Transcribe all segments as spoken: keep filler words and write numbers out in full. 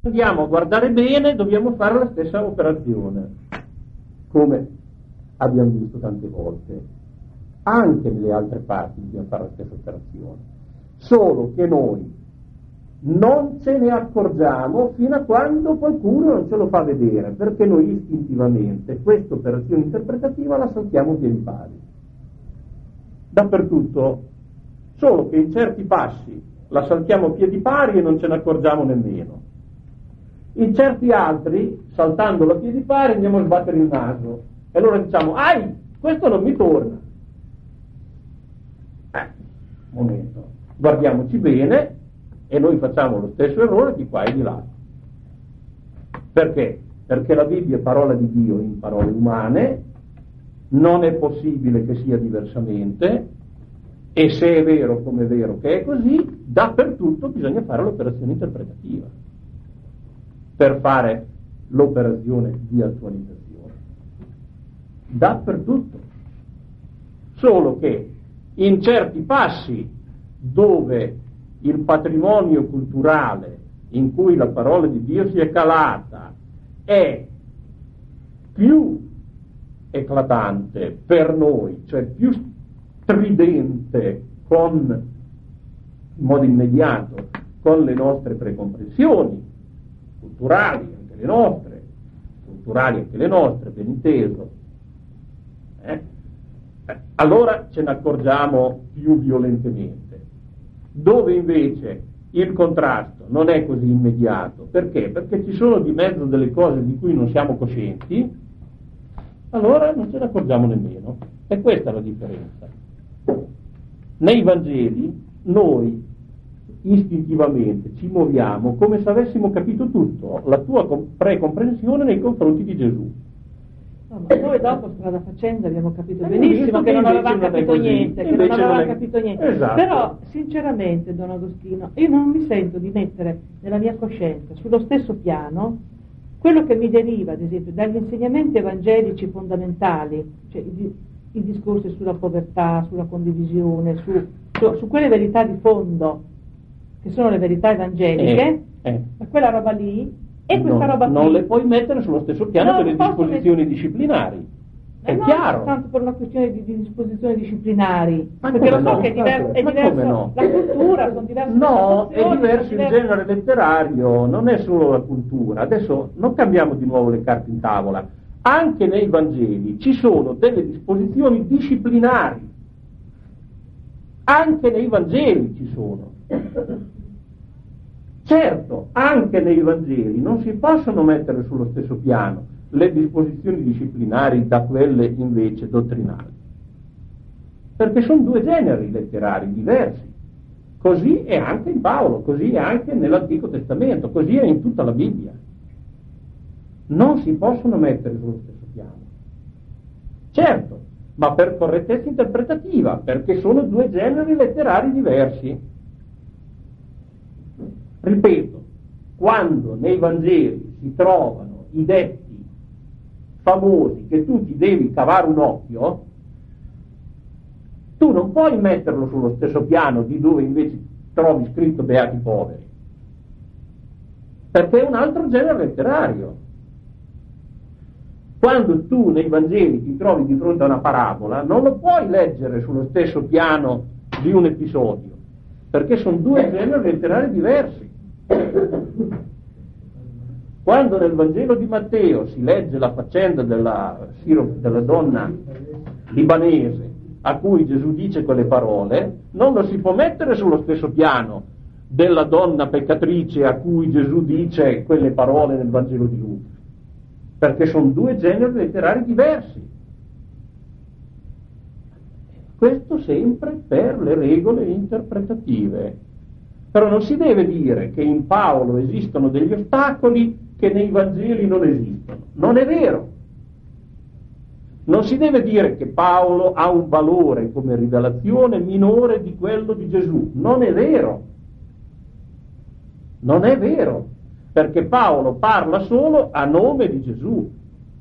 andiamo a guardare bene, dobbiamo fare la stessa operazione, come abbiamo visto tante volte. Anche nelle altre parti dobbiamo fare la stessa operazione, solo che noi non ce ne accorgiamo fino a quando qualcuno non ce lo fa vedere, perché noi istintivamente questa operazione interpretativa la saltiamo piedi pari dappertutto, solo che in certi passi la saltiamo piedi pari e non ce ne accorgiamo nemmeno. In certi altri, saltandola a piedi pari, andiamo a sbattere il naso e allora diciamo: ai, questo non mi torna. Eh, momento, guardiamoci bene, e noi facciamo lo stesso errore di qua e di là. Perché? Perché la Bibbia è parola di Dio in parole umane, non è possibile che sia diversamente, e se è vero come è vero che è così, dappertutto bisogna fare l'operazione interpretativa per fare l'operazione di attualizzazione. Dappertutto. Solo che in certi passi dove il patrimonio culturale in cui la parola di Dio si è calata è più eclatante per noi, cioè più stridente con, in modo immediato, con le nostre precomprensioni culturali, anche le nostre, culturali anche le nostre, ben inteso, eh? Eh, allora ce ne accorgiamo più violentemente. Dove invece il contrasto non è così immediato, perché? Perché ci sono di mezzo delle cose di cui non siamo coscienti, allora non ce ne accorgiamo nemmeno. E questa è la differenza. Nei Vangeli noi istintivamente ci muoviamo come se avessimo capito tutto, la tua precomprensione nei confronti di Gesù. No, ma noi dopo, strada facendo, abbiamo capito benissimo che non avevamo capito niente, che non avevamo capito niente. Esatto. Però, sinceramente, Don Agostino, io non mi sento di mettere nella mia coscienza sullo stesso piano quello che mi deriva, ad esempio, dagli insegnamenti evangelici fondamentali, cioè i, i discorsi sulla povertà, sulla condivisione, su, su, su quelle verità di fondo, che sono le verità evangeliche, eh, eh. ma quella roba lì, e questa no, roba qui non le puoi mettere sullo stesso piano no, per le disposizioni mettere... disciplinari. È no, chiaro. Tanto per una questione di, di disposizioni disciplinari, Ma perché lo so no? che è, diver- è Ma diverso no? la cultura, sono diverse no, le è diverso il diverse... genere letterario, non è solo la cultura. Adesso non cambiamo di nuovo le carte in tavola. Anche nei Vangeli ci sono delle disposizioni disciplinari, anche nei Vangeli ci sono. Certo, anche nei Vangeli non si possono mettere sullo stesso piano le disposizioni disciplinari da quelle invece dottrinali, perché sono due generi letterari diversi. Così è anche in Paolo, così è anche nell'Antico Testamento, così è in tutta la Bibbia. Non si possono mettere sullo stesso piano. Certo, ma per correttezza interpretativa, perché sono due generi letterari diversi. Ripeto, quando nei Vangeli si trovano i detti famosi che tu ti devi cavare un occhio, tu non puoi metterlo sullo stesso piano di dove invece trovi scritto beati poveri, perché è un altro genere letterario. Quando tu nei Vangeli ti trovi di fronte a una parabola, non lo puoi leggere sullo stesso piano di un episodio, perché sono due generi letterari diversi. Quando nel Vangelo di Matteo si legge la faccenda della, della donna libanese a cui Gesù dice quelle parole, non lo si può mettere sullo stesso piano della donna peccatrice a cui Gesù dice quelle parole nel Vangelo di Luca, perché sono due generi letterari diversi. Questo sempre per le regole interpretative. Però non si deve dire che in Paolo esistono degli ostacoli che nei Vangeli non esistono. Non è vero. Non si deve dire che Paolo ha un valore come rivelazione minore di quello di Gesù. Non è vero. Non è vero. Perché Paolo parla solo a nome di Gesù.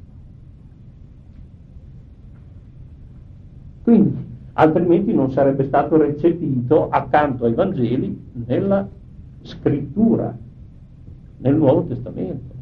Quindi, altrimenti non sarebbe stato recepito accanto ai Vangeli nella scrittura. nel Nuovo Testamento.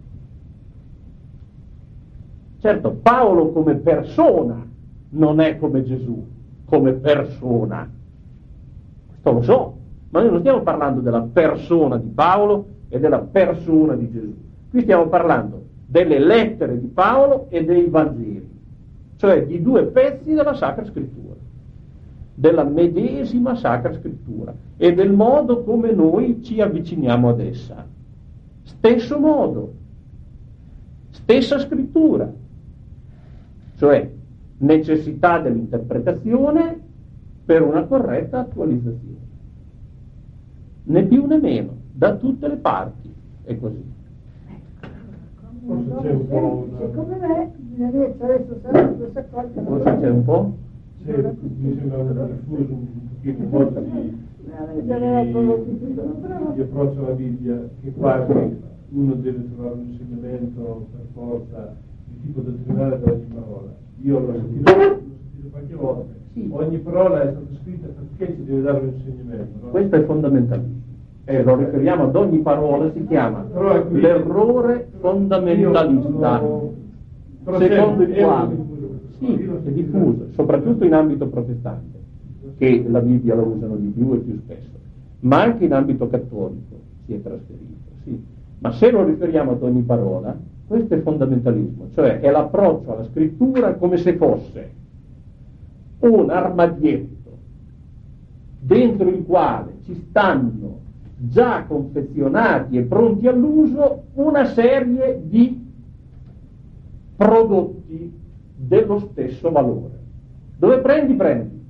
Certo, Paolo come persona non è come Gesù, come persona. Questo lo so, ma noi non stiamo parlando della persona di Paolo e della persona di Gesù. Qui stiamo parlando delle lettere di Paolo e dei Vangeli, cioè di due pezzi della Sacra Scrittura, della medesima Sacra Scrittura e del modo come noi ci avviciniamo ad essa. Stesso modo, stessa scrittura, cioè necessità dell'interpretazione per una corretta attualizzazione. Né più né meno, da tutte le parti, è così. Forse c'è un po' una... come me, bisogna adesso sarà questa cosa. Forse c'è un po'? C'è, mi sembra un diffuso un pochino un modo di, di, di approccio alla Bibbia, che quasi uno deve trovare un insegnamento per forza di tipo dottrinale da ogni parola. Io l'ho sentito, l'ho sentito qualche volta. Sì. Ogni parola è stata scritta perché ci deve dare un insegnamento, no? Questo è fondamentalismo. Eh, lo riferiamo ad ogni parola, si chiama qui, l'errore fondamentalista, sono, secondo il quale sì, è diffuso, soprattutto in ambito protestante, che la Bibbia la usano di più e più spesso, ma anche in ambito cattolico si è trasferito, sì. Ma se lo riferiamo ad ogni parola, questo è fondamentalismo, cioè è l'approccio alla scrittura come se fosse un armadietto dentro il quale ci stanno già confezionati e pronti all'uso una serie di prodotti dello stesso valore. Dove prendi, prendi.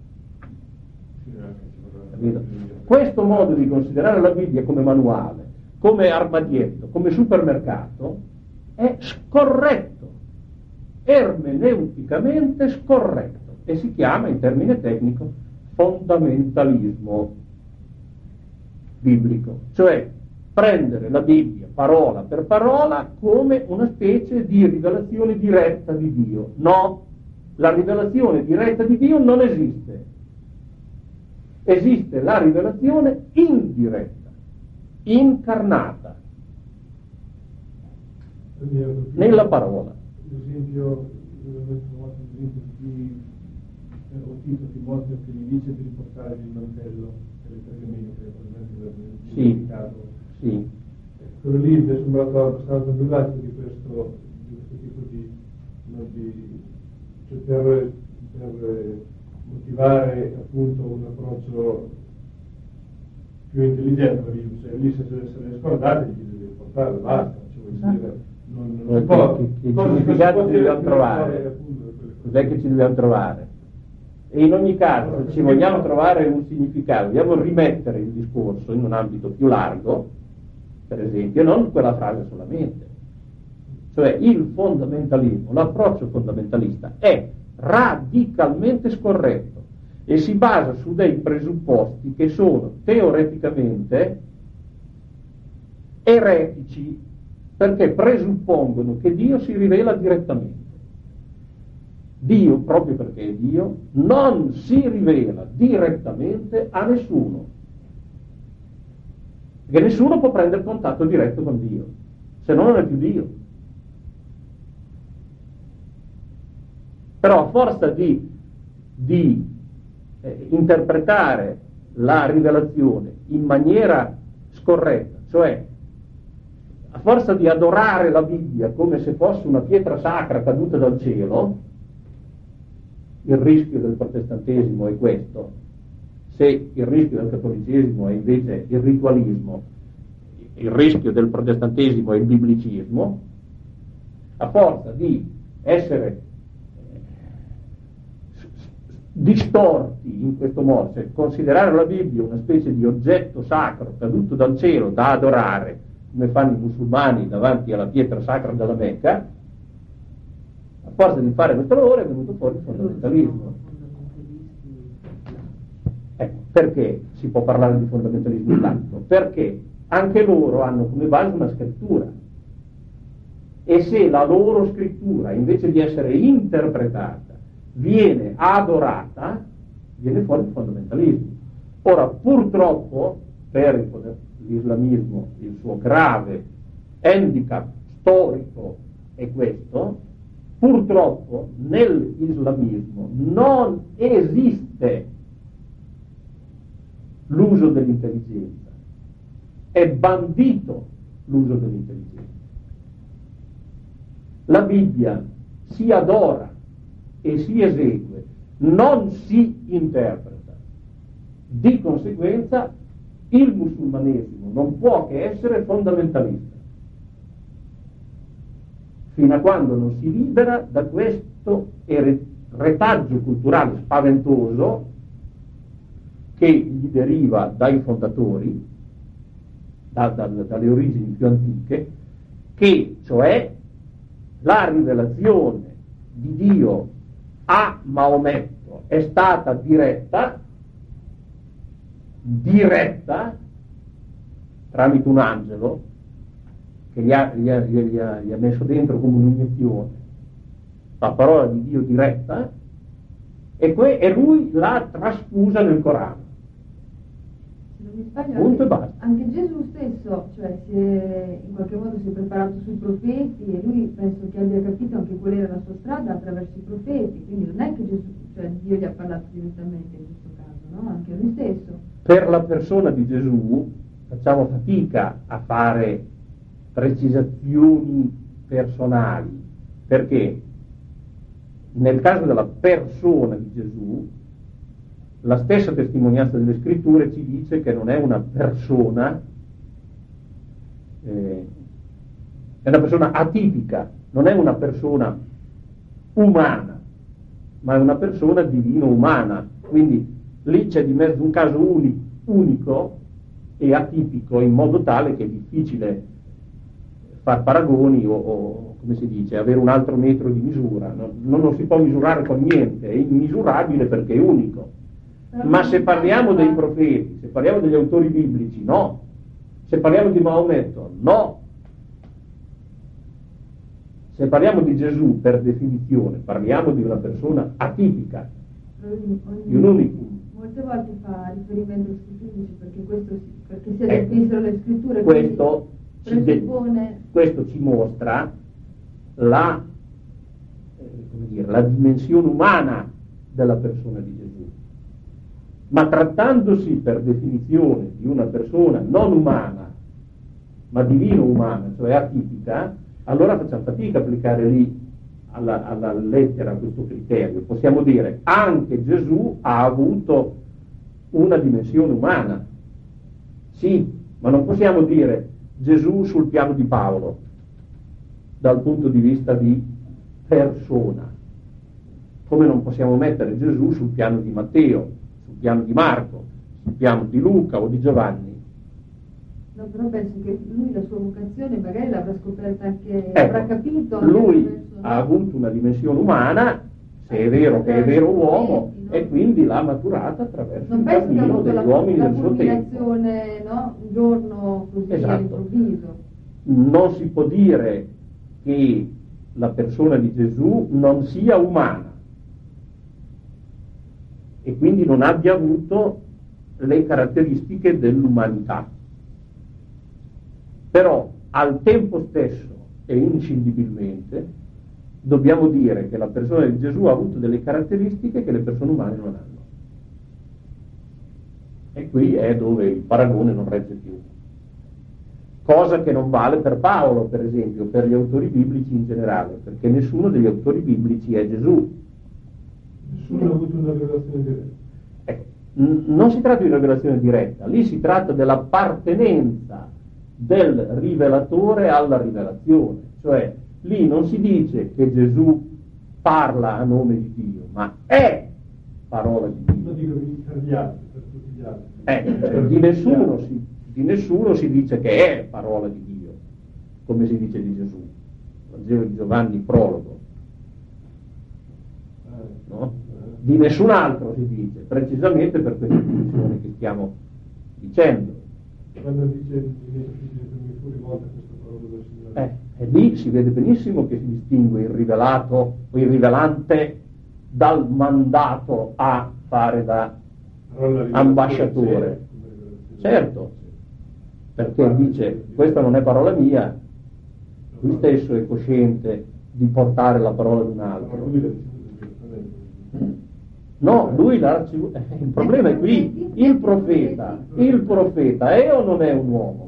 Capito? Questo modo di considerare la Bibbia come manuale, come armadietto, come supermercato, è scorretto, ermeneuticamente scorretto, e si chiama, in termine tecnico, fondamentalismo biblico, cioè prendere la Bibbia parola per parola come una specie di rivelazione diretta di Dio. No, la rivelazione diretta di Dio non esiste. Esiste la rivelazione indiretta, incarnata nella parola. Per esempio, ho sentito Timoteo che gli dice di riportare il mantello delle pergamene, che probabilmente Sì, caso. sì. Quello lì mi è sembrato abbastanza brillante di questo, di questo tipo di, no, di cioè per, per motivare appunto un approccio più intelligente, cioè lì se deve essere scordate gli deve portare, basta, cioè, vuol dire, non, non si può, che, che significati ci dobbiamo trovare? Cos'è che ci dobbiamo trovare? E in ogni caso, se ci vogliamo trovare un significato, dobbiamo rimettere il discorso in un ambito più largo, per esempio, non quella frase solamente. Cioè il fondamentalismo, l'approccio fondamentalista è radicalmente scorretto e si basa su dei presupposti che sono teoreticamente eretici, perché presuppongono che Dio si rivela direttamente. Dio, proprio perché è Dio, non si rivela direttamente a nessuno, perché nessuno può prendere contatto diretto con Dio, se no non è più Dio. Però a forza di, di eh, interpretare la rivelazione in maniera scorretta, cioè a forza di adorare la Bibbia come se fosse una pietra sacra caduta dal cielo, il rischio del protestantesimo è questo. Se il rischio del cattolicesimo è invece il ritualismo, il rischio del protestantesimo è il biblicismo. A forza di essere distorti in questo modo, cioè considerare la Bibbia una specie di oggetto sacro caduto dal cielo da adorare, come fanno i musulmani davanti alla pietra sacra della Mecca, a forza di fare questo lavoro è venuto fuori il fondamentalismo. Ecco, perché si può parlare di fondamentalismo islamico? Perché anche loro hanno come base una scrittura, e se la loro scrittura, invece di essere interpretata, viene adorata, viene fuori il fondamentalismo. Ora, purtroppo, per l'islamismo, il suo grave handicap storico è questo, purtroppo nell'islamismo non esiste l'uso dell'intelligenza, è bandito l'uso dell'intelligenza. La Bibbia si adora e si esegue, non si interpreta. Di conseguenza il musulmanesimo non può che essere fondamentalista, fino a quando non si libera da questo retaggio culturale spaventoso che gli deriva dai fondatori, da, da, dalle origini più antiche, che cioè la rivelazione di Dio a Maometto è stata diretta, diretta tramite un angelo che gli ha, gli ha, gli ha, gli ha messo dentro come un'iniezione la parola di Dio diretta, e, que- e lui l'ha trasfusa nel Corano. Se non mi sbaglio, Punto anche, e basta. anche Gesù stesso, cioè, si è, in qualche modo si è preparato sui profeti, e lui penso che abbia capito anche qual era la sua strada attraverso i profeti, quindi non è che Gesù, cioè, Dio gli ha parlato direttamente in questo caso, no? Anche lui stesso. Per la persona di Gesù facciamo fatica a fare precisazioni personali, perché nel caso della persona di Gesù la stessa testimonianza delle scritture ci dice che non è una persona, eh, è una persona atipica, non è una persona umana, ma è una persona divino-umana, quindi lì c'è di mezzo un caso uni, unico e atipico, in modo tale che è difficile far paragoni o, o come si dice, avere un altro metro di misura. Non, non lo si può misurare con niente, è immisurabile perché è unico. Ma se parliamo dei profeti, se parliamo degli autori biblici, no. Se parliamo di Maometto, no. Se parliamo di Gesù, per definizione, parliamo di una persona atipica, di un unicum. Molte volte fa riferimento alle scritture, perché questo si, perché si Ecco, adempissero le scritture, questo ci, presuppone... questo ci mostra la, eh, come dire, la dimensione umana della persona di Gesù. Ma trattandosi per definizione di una persona non umana, ma divino-umana, cioè atipica, allora facciamo fatica a applicare lì alla, alla lettera questo criterio. Possiamo dire anche Gesù ha avuto una dimensione umana, sì, ma non possiamo dire Gesù sul piano di Paolo dal punto di vista di persona, come non possiamo mettere Gesù sul piano di Matteo, sul piano di Marco, sul piano di Luca o di Giovanni. No, però penso che lui la sua vocazione magari l'avrà scoperta anche, Ecco, avrà capito anche lui attraverso... ha avuto una dimensione umana, se è vero che è vero uomo, no? e quindi l'ha maturata attraverso non il penso che ha cammino avuto degli la, uomini la del suo tempo. culminazione, no? Un giorno così Esatto. all'improvviso. Non si può dire che la persona di Gesù non sia umana e quindi non abbia avuto le caratteristiche dell'umanità, però al tempo stesso e inscindibilmente dobbiamo dire che la persona di Gesù ha avuto delle caratteristiche che le persone umane non hanno, e qui è dove il paragone non regge più, cosa che non vale per Paolo, per esempio, per gli autori biblici in generale, perché nessuno degli autori biblici è Gesù. Nessuno ha avuto una rivelazione diretta. Ecco, n- non si tratta di una rivelazione diretta, lì si tratta dell'appartenenza del rivelatore alla rivelazione, cioè lì non si dice che Gesù parla a nome di Dio, ma è parola di Dio. Non dico per gli altri, per tutti gli altri. Eh, cioè, di, nessuno si, di nessuno si dice che è parola di Dio, come si dice di Gesù. Vangelo di Giovanni, prologo. No? Di nessun altro si dice, precisamente per questa dimensione che stiamo dicendo. Quando dice il mi fu rivolta questa parola del Signore. Eh, e lì si vede benissimo che si distingue il rivelato o il rivelante dal mandato a fare da ambasciatore. Certo, perché dice questa non è parola mia, lui stesso è cosciente di portare la parola di un altro. No, lui l'ha ricevuta. Il problema è qui, il profeta, il profeta è o non è un uomo?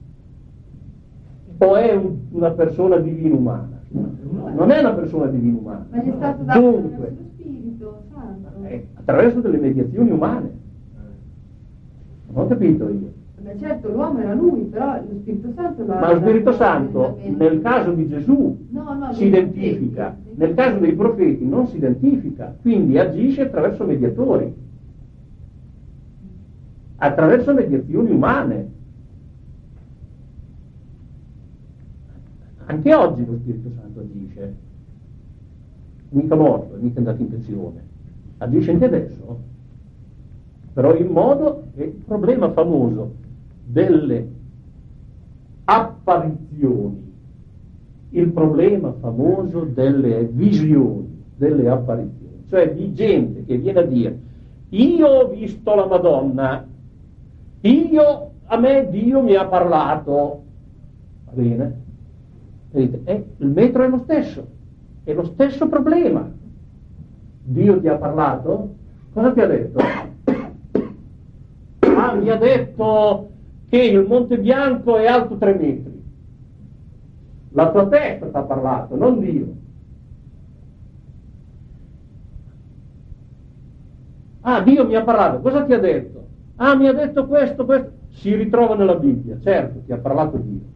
O è un, una persona divino-umana? Non è una persona divino-umana. Ma gli è stato dato Dunque, attraverso lo Spirito Santo. eh, attraverso delle mediazioni umane. Non ho capito io. Beh, certo, l'uomo era lui, però lo Spirito Santo l'ha... Ma lo Spirito Santo, nel caso di Gesù, no, no, si identifica, profeti. nel caso dei profeti non si identifica, quindi agisce attraverso mediatori, attraverso mediazioni umane. Anche oggi lo Spirito Santo agisce, mica morto, mica andato in pensione, agisce anche adesso, però in modo che il problema famoso delle apparizioni, il problema famoso delle visioni, delle apparizioni, cioè di gente che viene a dire: io ho visto la Madonna, io, a me Dio mi ha parlato, va bene? E dite, eh, il metro è lo stesso, è lo stesso problema. Dio ti ha parlato? Cosa ti ha detto? Ah, mi ha detto che il Monte Bianco è alto tre metri. La tua testa ti ha parlato, non Dio. Ah, Dio mi ha parlato, cosa ti ha detto? Ah, mi ha detto questo, questo. Si ritrova nella Bibbia, certo, ti ha parlato Dio.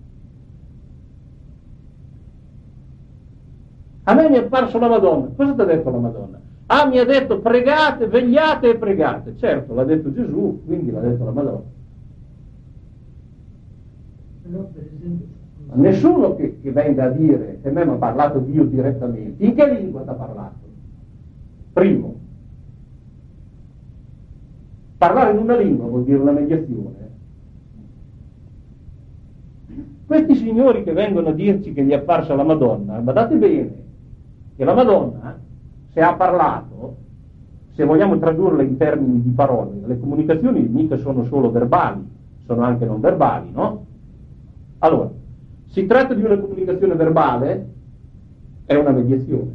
A me mi è apparso la Madonna, cosa ti ha detto la Madonna? Ah, mi ha detto pregate, vegliate e pregate. Certo, l'ha detto Gesù, quindi l'ha detto la Madonna. Però, per esempio, Nessuno che, che venga a dire che a me mi ha parlato Dio direttamente. In che lingua ti ha parlato? Primo, parlare in una lingua vuol dire una mediazione. Questi signori che vengono a dirci che gli è apparsa la Madonna, badate bene che la Madonna, se ha parlato, se vogliamo tradurla in termini di parole, le comunicazioni mica sono solo verbali, sono anche non verbali, no? Allora, si tratta di una comunicazione verbale, è una mediazione,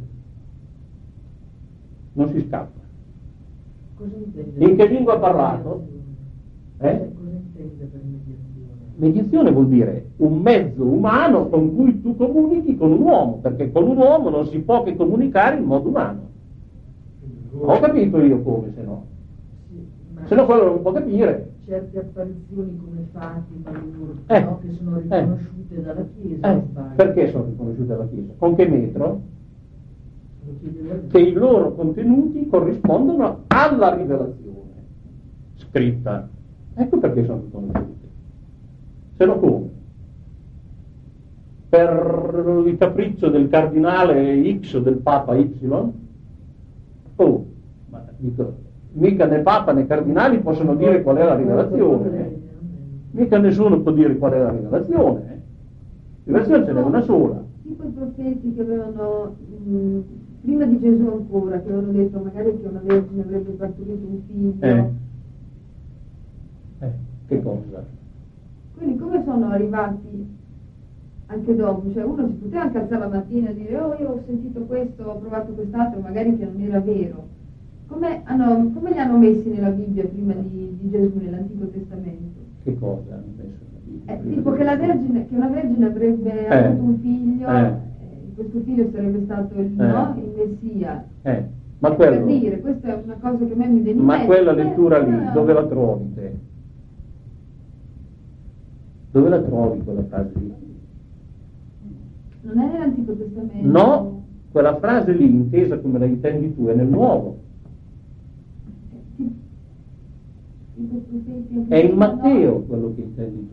non si scappa. cosa intende? In che lingua ha parlato? Eh? Cosa intende per mediazione? Mediazione vuol dire un mezzo umano con cui tu comunichi con un uomo, perché con un uomo non si può che comunicare in modo umano. Ho capito io come, se no. Sì, ma Se no quello non può capire. certe apparizioni come Fatima, Lourdes, Eh, no? Che sono eh. riconosciute dalla Chiesa, Eh, o sbaglio? perché sono riconosciute dalla Chiesa? Con che metro? Lo chiede la- Che i loro contenuti corrispondono alla rivelazione scritta. Ecco perché sono riconosciute. Se no come? Per il capriccio del cardinale X o del Papa Y? Oh, ma dico, mica né Papa né cardinali possono dire qual è la rivelazione. eh. Mica nessuno può dire qual è la rivelazione. eh. Rivelazione ce n'è una sola. Tipo i profeti che avevano, mh, prima di Gesù ancora, che avevano detto magari che una vergine avrebbe partorito un figlio. Eh. Eh, che cosa? Quindi come sono arrivati anche dopo? Cioè uno si poteva anche alzare la mattina e dire oh io ho sentito questo, ho provato quest'altro, magari che non era vero. Come, hanno, come li hanno messi nella Bibbia prima di, di Gesù, nell'Antico Testamento? Che cosa hanno messo nella Bibbia? Eh, tipo che, la vergine, che una vergine avrebbe Eh. avuto un figlio, Eh. eh, questo figlio sarebbe stato il, Eh. no, il Messia. Eh, ma Eh, quello, Per dire, questa è una cosa che a me mi viene in ma mente. quella Eh, lettura lì, quella- dove la trovi te? Dove la trovi quella frase lì? Non è nell'Antico Testamento? No, quella frase lì, intesa come la intendi tu, è nel Nuovo. Tipo- tipo profeti anche È in prima, Matteo no? quello che intendi tu.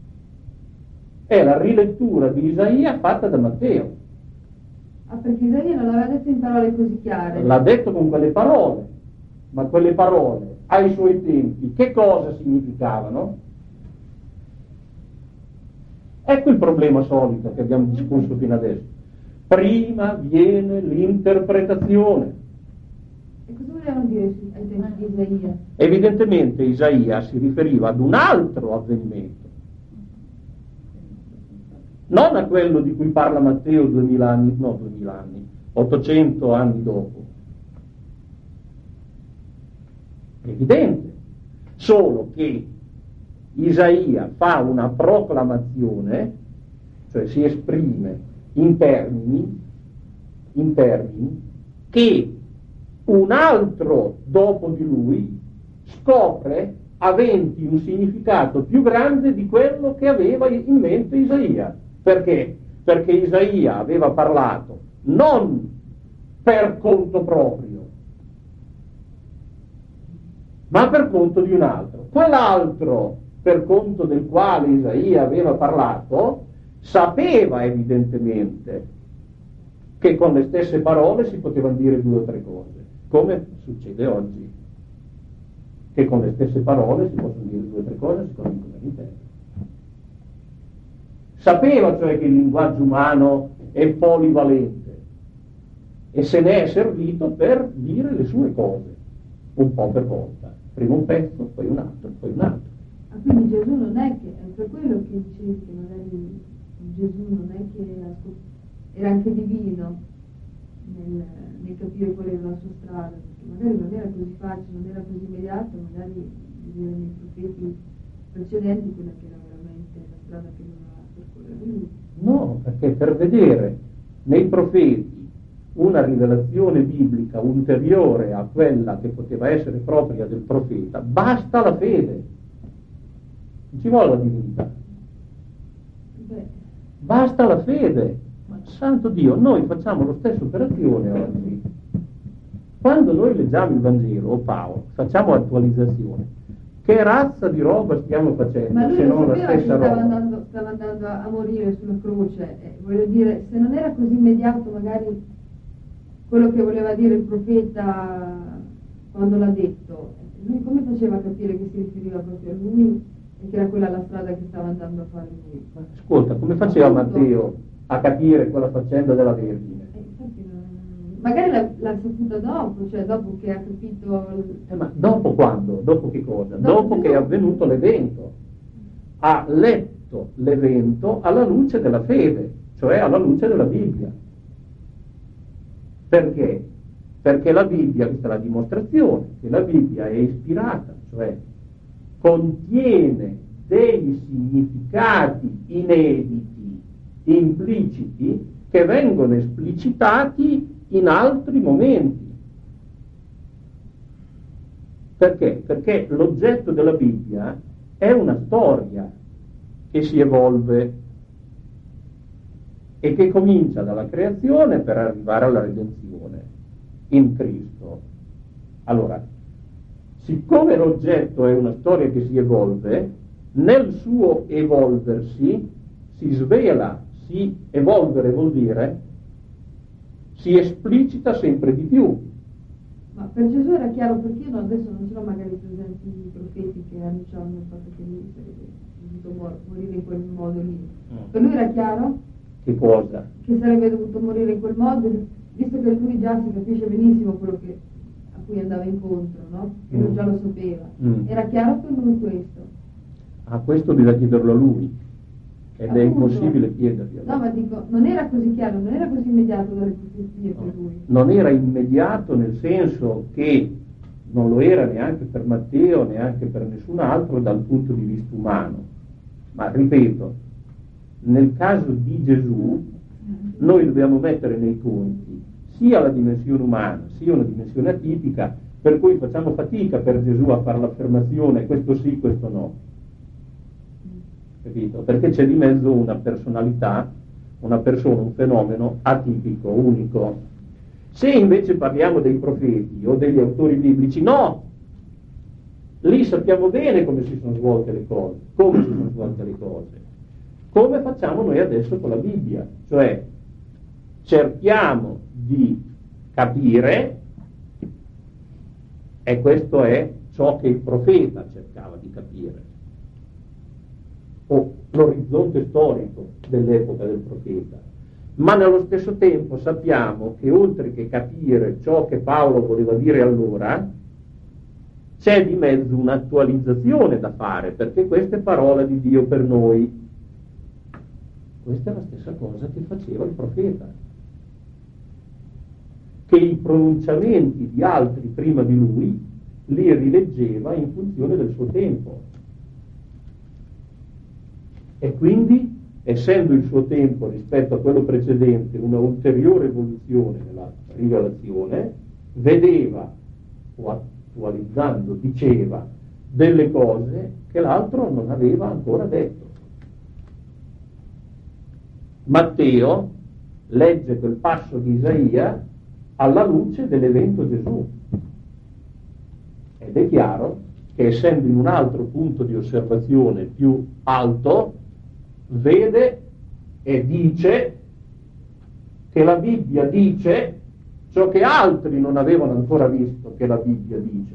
È la rilettura di Isaia fatta da Matteo. Ah, perché Isaia non l'aveva detto in parole così chiare. L'ha detto con quelle parole, ma quelle parole ai suoi tempi che cosa significavano? Ecco il problema solito che abbiamo discusso fino adesso. Prima viene l'interpretazione. E cosa volevano dire su- ai tempi di Isaia? Evidentemente Isaia si riferiva ad un altro avvenimento. non a quello di cui parla Matteo duemila anni, no duemila anni, ottocento anni dopo. È evidente, solo che Isaia fa una proclamazione, cioè si esprime in termini, in termini che un altro dopo di lui scopre aventi un significato più grande di quello che aveva in mente Isaia. Perché? Perché Isaia aveva parlato non per conto proprio, ma per conto di un altro. Quell'altro per conto del quale Isaia aveva parlato sapeva evidentemente che con le stesse parole si potevano dire due o tre cose, come succede oggi, che con le stesse parole si possono dire due o tre cose secondo il intero. Sapeva cioè che il linguaggio umano è polivalente e se ne è servito per dire le sue cose, un po' per volta, prima un pezzo, poi un altro, poi un altro. Ah, quindi Gesù non è che, è per quello che dicevi che magari Gesù non è che era anche divino nel, nel capire qual era la sua strada, perché magari non era così facile, non era così immediato, magari vedere nei profeti precedenti quella che era veramente la strada che doveva percorrere lui. No, perché per vedere nei profeti una rivelazione biblica ulteriore a quella che poteva essere propria del profeta, basta la fede, non ci vuole la divinità. Beh. Basta la fede. Ma santo Dio, noi facciamo la stessa operazione oggi. Quando noi leggiamo il Vangelo, o Paolo, facciamo attualizzazione. Che razza di roba stiamo facendo? Ma lui se lo non la sapeva che stessa stava roba? andando, stava andando a morire sulla croce, eh, voglio dire, se non era così immediato magari quello che voleva dire il profeta quando l'ha detto, lui come faceva a capire che si riferiva proprio a lui e che era quella la strada che stava andando a fare lui? Ascolta, come faceva Matteo a capire quella faccenda della Vergine? Eh, infatti non- magari l'ha, l'ha saputa dopo, cioè dopo che ha capito il- Eh, ma dopo quando? Dopo che cosa? Dopo Dopo che che è dopo. avvenuto l'evento. Ha letto l'evento alla luce della fede, cioè alla luce della Bibbia. Perché? Perché la Bibbia, questa è la dimostrazione, che la Bibbia è ispirata, cioè contiene dei significati inediti, impliciti, che vengono esplicitati in altri momenti. Perché? Perché l'oggetto della Bibbia è una storia che si evolve e che comincia dalla creazione per arrivare alla redenzione in Cristo. Allora, siccome l'oggetto è una storia che si evolve, nel suo evolversi si svela, si evolvere vuol dire si esplicita sempre di più. Ma per Gesù era chiaro, perché io no, adesso non ce l'ho magari presenti i profeti che annunciavano il fatto che lui sarebbe dovuto mor- morire in quel modo lì. Mm. Per lui era chiaro Che cosa? che sarebbe dovuto morire in quel modo, visto che lui già si capisce benissimo quello che, a cui andava incontro, no? Che lui Mm. già lo sapeva. Mm. Era chiaro per lui questo. Ah, questo bisogna chiederlo a lui, ed è Appunto. impossibile chiederglielo. No, ma dico, non era così chiaro, non era così immediato dalle profezie per lui. Non era immediato nel senso che non lo era neanche per Matteo, neanche per nessun altro dal punto di vista umano. Ma ripeto, nel caso di Gesù noi dobbiamo mettere nei conti sia la dimensione umana sia una dimensione atipica, per cui facciamo fatica per Gesù a fare l'affermazione questo sì, questo no. Capito? Perché c'è di mezzo una personalità, una persona, un fenomeno atipico, unico. Se invece parliamo dei profeti o degli autori biblici, no! Lì sappiamo bene come si sono svolte le cose, come si sono svolte le cose. Come facciamo noi adesso con la Bibbia? Cioè, cerchiamo di capire, e questo è ciò che il profeta cercava di capire, o l'orizzonte storico dell'epoca del profeta, ma nello stesso tempo sappiamo che oltre che capire ciò che Paolo voleva dire allora, c'è di mezzo un'attualizzazione da fare, perché questa è parola di Dio per noi. Questa è la stessa cosa che faceva il profeta, che i pronunciamenti di altri prima di lui li rileggeva in funzione del suo tempo. E quindi, essendo il suo tempo rispetto a quello precedente una ulteriore evoluzione nella rivelazione, vedeva, o attualizzando, diceva delle cose che l'altro non aveva ancora detto. Matteo legge quel passo di Isaia alla luce dell'evento Gesù, ed è chiaro che, essendo in un altro punto di osservazione più alto, vede e dice che la Bibbia dice ciò che altri non avevano ancora visto che la Bibbia dice.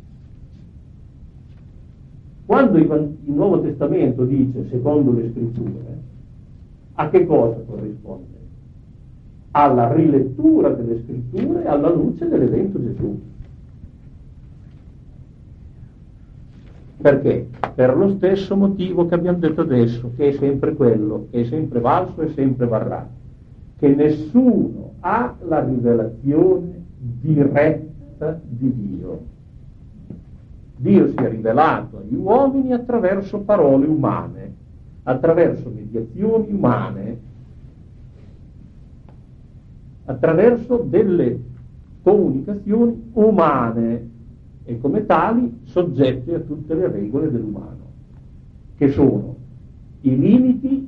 Quando il Nuovo Testamento dice secondo le Scritture, a che cosa corrisponde? Alla rilettura delle Scritture alla luce dell'evento Gesù. Perché? Per lo stesso motivo che abbiamo detto adesso, che è sempre quello, che è sempre valso e sempre varrà, che nessuno ha la rivelazione diretta di Dio. Dio si è rivelato agli uomini attraverso parole umane, attraverso mediazioni umane, attraverso delle comunicazioni umane, e come tali soggette a tutte le regole dell'umano, che sono i limiti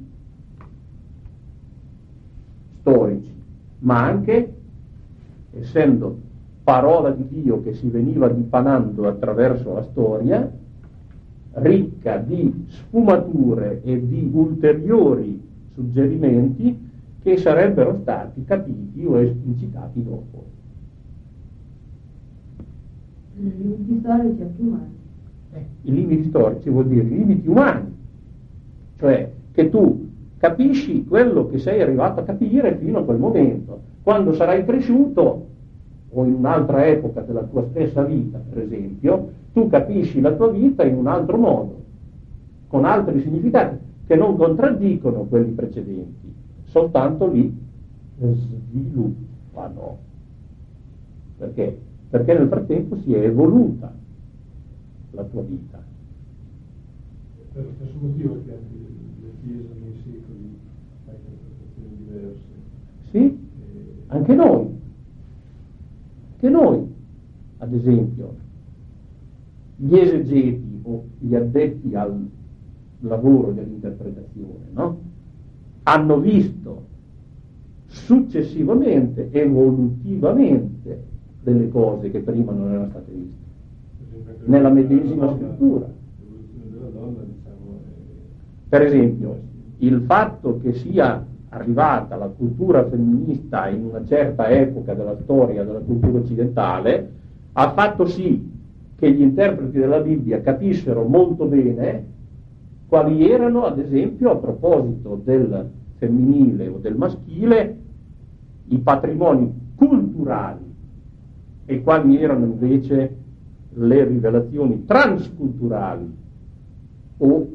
storici, ma anche, essendo parola di Dio che si veniva dipanando attraverso la storia, ricca di sfumature e di ulteriori suggerimenti che sarebbero stati capiti o esplicitati dopo. I limiti storici anche umani. Eh, I limiti storici vuol dire i limiti umani, cioè che tu capisci quello che sei arrivato a capire fino a quel momento. Quando sarai cresciuto, o in un'altra epoca della tua stessa vita, per esempio, tu capisci la tua vita in un altro modo, con altri significati che non contraddicono quelli precedenti, soltanto li sviluppano. Perché? Perché nel frattempo si è evoluta la tua vita. Per lo stesso motivo che anche le chiese nei secoli hanno interpretazioni diverse. Sì, E... anche noi. Anche noi, ad esempio, gli esegeti o gli addetti al lavoro dell'interpretazione, no? Hanno visto successivamente, evolutivamente, delle cose che prima non erano state viste nella medesima scrittura. L'evoluzione della donna, diciamo, è... Per esempio, il fatto che sia arrivata la cultura femminista in una certa epoca della storia della cultura occidentale ha fatto sì che gli interpreti della Bibbia capissero molto bene quali erano, ad esempio, a proposito del femminile o del maschile, i patrimoni culturali e quali erano invece le rivelazioni transculturali o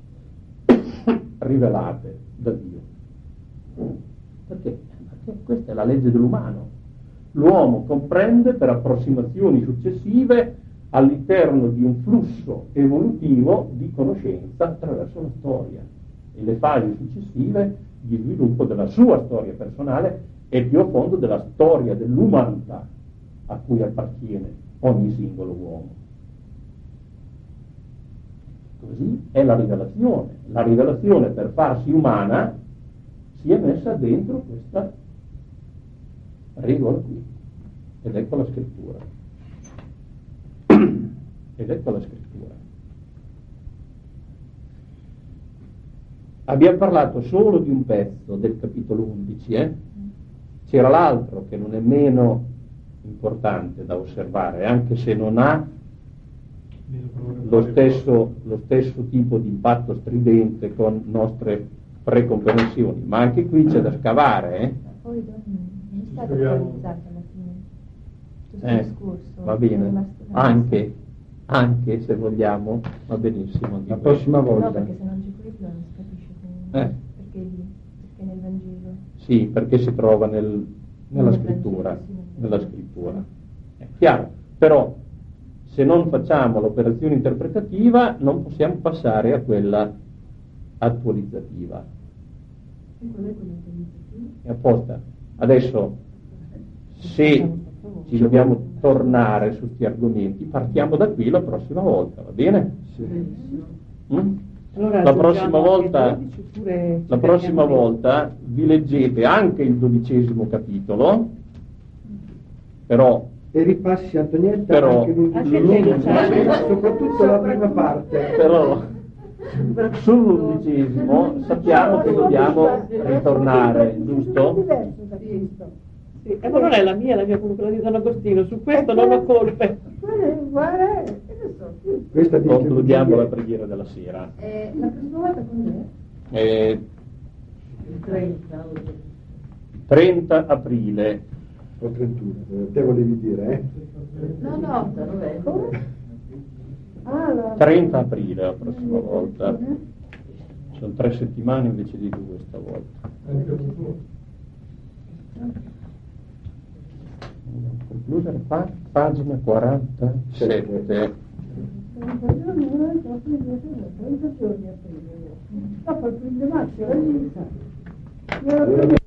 rivelate da Dio. Perché? Perché questa è la legge dell'umano. L'uomo comprende per approssimazioni successive all'interno di un flusso evolutivo di conoscenza attraverso la storia e le fasi successive di sviluppo della sua storia personale e più a fondo della storia dell'umanità a cui appartiene ogni singolo uomo. Così è la rivelazione. La rivelazione, per farsi umana, si è messa dentro questa regola qui. Ed ecco la scrittura. Ed ecco la scrittura. Abbiamo parlato solo di un pezzo del capitolo undici, eh? C'era l'altro che non è meno importante da osservare, anche se non ha lo stesso, lo stesso tipo di impatto stridente con nostre precomprensioni, ma anche qui c'è da scavare, eh? Poi non è stato realizzato alla fine questo Eh, discorso. va bene, anche, anche se vogliamo, va benissimo. Anche La questo. prossima volta. No, perché se non c'è quello non si capisce come, Eh. perché lì. Vangelo. Sì, perché si trova nel- nella Nel scrittura, Vangelo, sì, nel nella Vangelo. scrittura. È chiaro, però se non facciamo l'operazione interpretativa non possiamo passare a quella attualizzativa. E qual è quell'intelligenza? È apposta. Adesso, se ci dobbiamo tornare su questi argomenti, partiamo da qui la prossima volta, va bene? Benissimo. Mm? Allora, La prossima aggiungiamo anche volta, il dodici, oppure ci la prossima fermiamo lì? volta vi leggete anche il dodicesimo capitolo, però E ripassi, Antonietta, Però- anche Anche l'undicesimo, te, sai. soprattutto la prima parte. però sull'undicesimo sappiamo che dobbiamo ritornare, È giusto? diverso da questo. Sì, eh, ma non è la mia, la mia quella di Don Agostino, su questo non ho colpe. Quello è uguale, che ne so, più. Questa dice Concludiamo la che- preghiera della sera. Eh, la prossima volta quando è? Eh, Il trenta, o- trenta aprile, o trentuno, te volevi dire, eh? No, no, trenta novembre. Ah, la... trenta aprile la prossima volta. Sono tre settimane invece di due stavolta. Anche un po'. Andiamo a concludere, pa- pagina quarantasette. trenta giorni, non è troppo, trenta giorni a prendere. Dopo il primo di marzo, la lista.